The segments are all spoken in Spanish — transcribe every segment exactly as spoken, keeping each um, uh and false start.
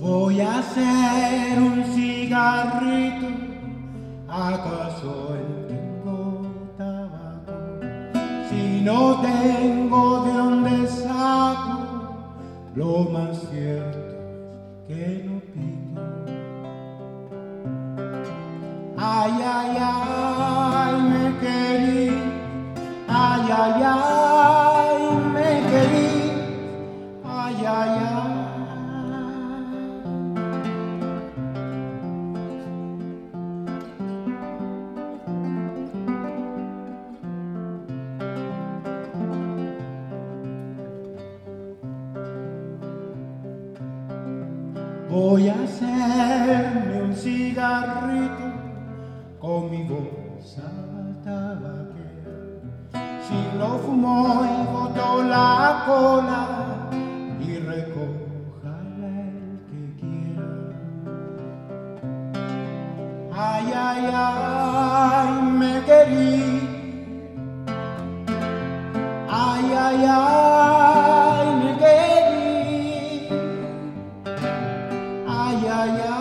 Voy a hacer un cigarrito, ¿acaso tengo tabaco? Si no tengo, ¿de dónde saco? Lo más cierto es que no pico. Ay, ay, ay, me querí, ay, ay, ay, me querí, ay, ay, ay. Voy a hacerme un cigarrito con mi bolsa tabaquera. Si lo fumó y botó la cola y recoja el que quiera. Ay, ay, ay, me querí. Ay, ay, ay, me querí. Ay, ay, ay.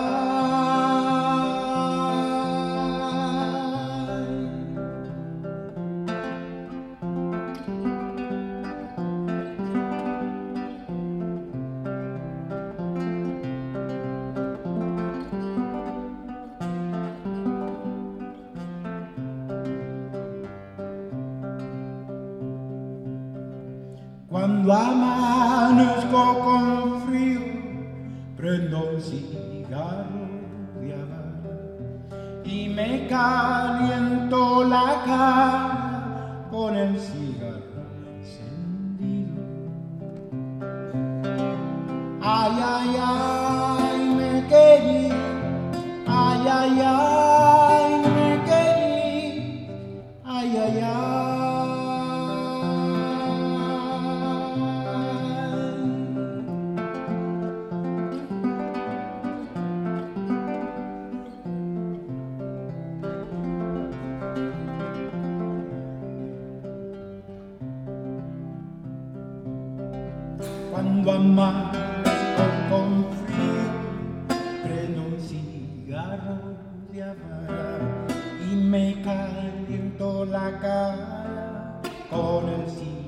Cuando amanezco con frío, prendo un cigarro de Habana y me caliento la cara con el cigarro encendido. Ay, ay, ay, me querí, ay, ay, ay, me querí, ay, ay, ay. Cuando amanezco con frío, prendo un cigarro de Habana y me caliento la cara con el cigarro.